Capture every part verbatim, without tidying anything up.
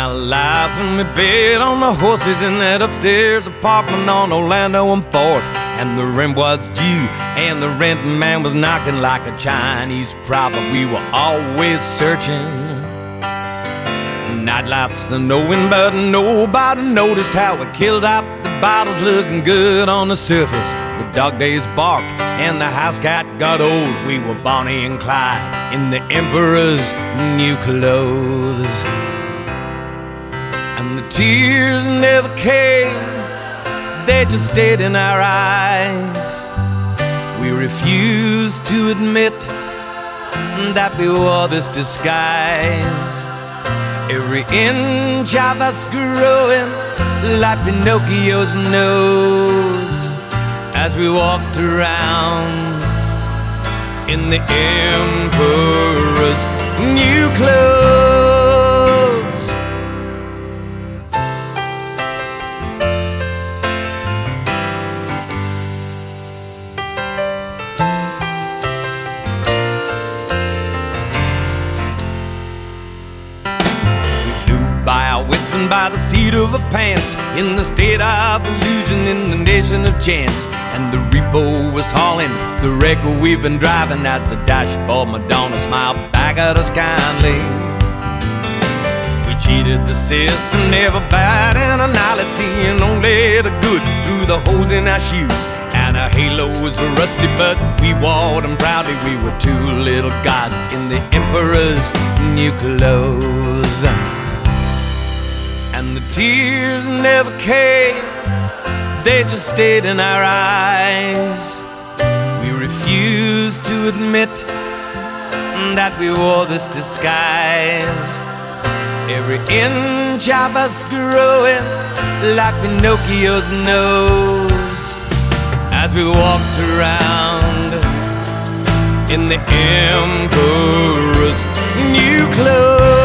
our lives, and we bet on the horses in that upstairs apartment on Orlando and fourth. And the rent was due, and the rent man was knocking like a Chinese prophet. We were always searching. Nightlife's a knowing, but nobody noticed how we killed out the bottles looking good on the surface. The dog days barked, and the house cat got old. We were Bonnie and Clyde in the emperor's new clothes. And the tears never came, they just stayed in our eyes. We refused to admit that we wore this disguise. Every inch of us growing like Pinocchio's nose, as we walked around in the emperor's new clothes. By our wits and by the seat of our pants, in the state of illusion, in the nation of chance. And the repo was hauling the wreck we've been driving, as the dashboard Madonna smiled back at us kindly. We cheated the system, never batting an eyelid, seeing only the good through the holes in our shoes. And our halos were rusty, but we wore them proudly. We were two little gods in the emperor's new clothes. And the tears never came, they just stayed in our eyes. We refused to admit that we wore this disguise. Every inch of us growing like Pinocchio's nose, as we walked around in the emperor's new clothes.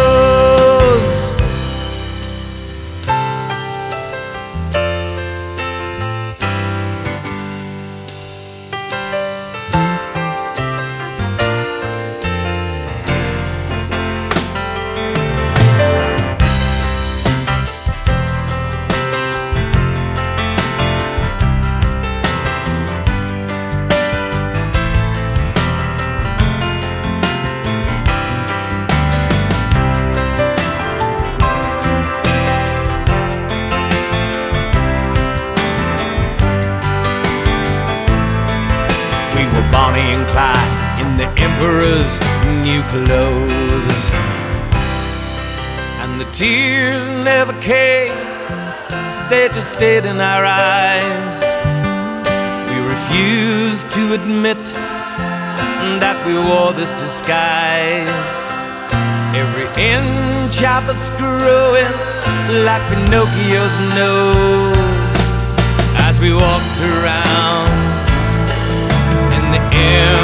Bonnie and Clyde in the emperor's new clothes. And the tears never came, they just stayed in our eyes. We refused to admit that we wore this disguise. Every inch of us growing like Pinocchio's nose, as we walked around in the air.